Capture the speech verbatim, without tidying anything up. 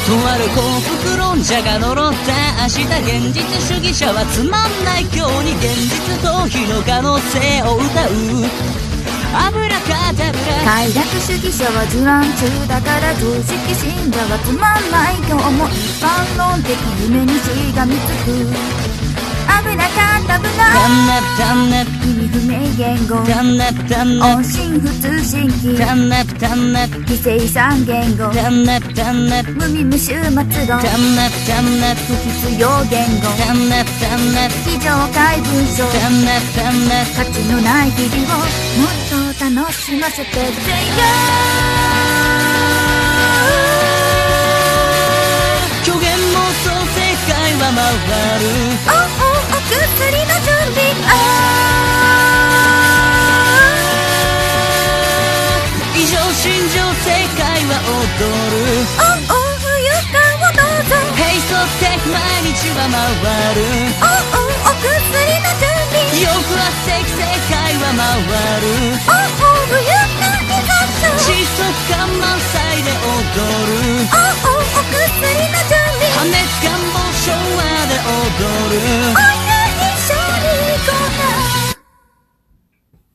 とある幸福論者が呪った明日、現実主義者はつまんない今日に現実逃避の可能性を歌うアブラカダブラ。 快楽主義者は自慢中だから常識信者はつまんない今日も一般論的夢にしがみつくアブラカダブラ。 タンナプタンナプ意味不明言語タンナプタンナ音信不通信機タンナプタンナプ非生産言語タンナプタンナプ無味無臭末論タンナプタンナプ不必要言語タンナプタンナプ非常階文章タンナプタンナプ価値のない日々をもっと楽しませてくれよ。 虚言妄想世界は回るおおお薬の準備あ異常心情世界は踊るおお冬かをどうぞ並走的毎日は回るおおお薬の準備抑圧的世界は回るおお冬かいざと窒息感満載で踊る